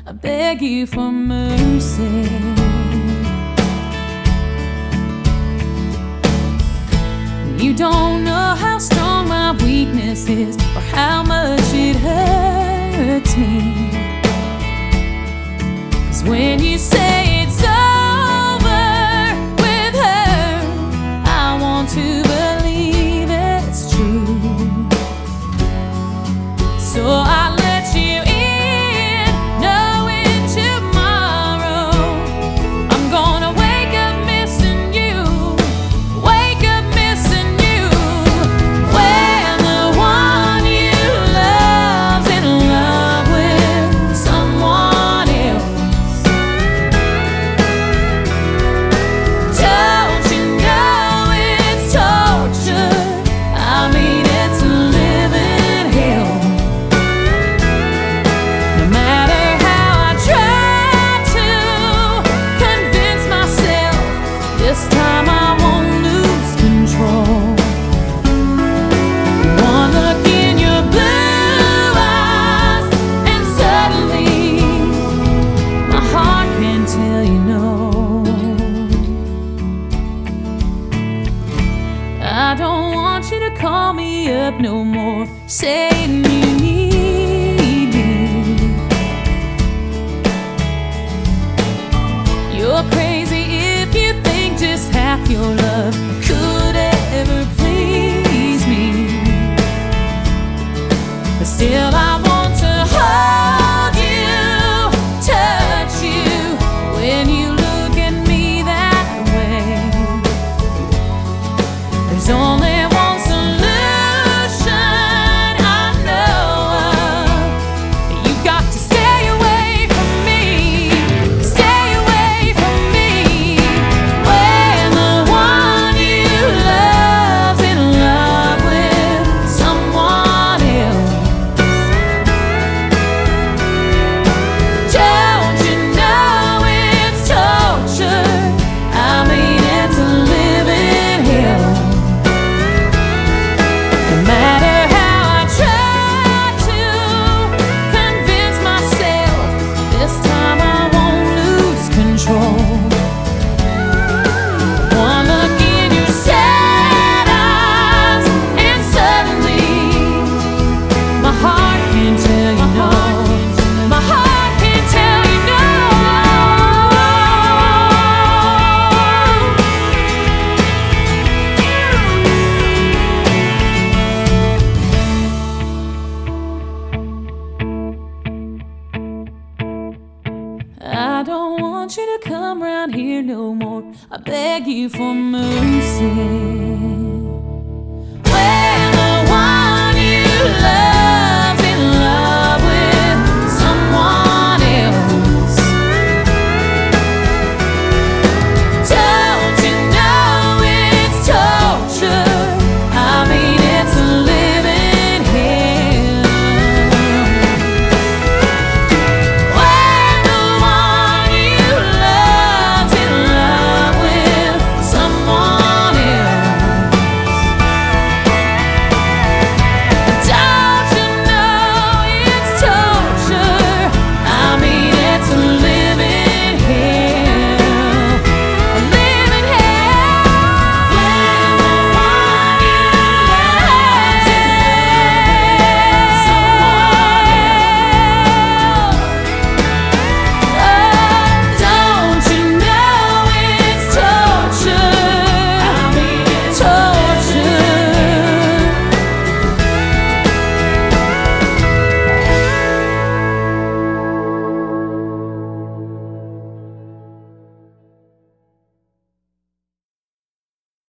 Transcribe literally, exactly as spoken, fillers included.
I beg you for mercy. You don't know how strong my weakness is, or how much it hurts me. 'Cause when you say it's over with her, I want to believe it's true. So I let you in, knowing tomorrow I'm gonna wake up missing you, wake up missing you. When the one you love's in love with someone else, don't you know it's torture? I mean, it's a living hell. No matter how I try to convince myself, this time I won't lose control. One look in your blue eyes, and suddenly my heart can tell you no. I don't want you to call me up no more, saying you need me. You're crazy if you think just half your love could ever please me. But still I want to hold you, touch you when you look at me that way. There's only one solution I know of. You've got to stay away from me, stay away from me. When the one you love's in love with someone else, don't you know it's torture? I mean, it's a living hell. No matter how I try to convince myself, this time I won't lose control. One look in your sad eyes, and suddenly my heart can tell you no. My heart can tell you no. I don't want you to come round here no more. I beg you for mercy.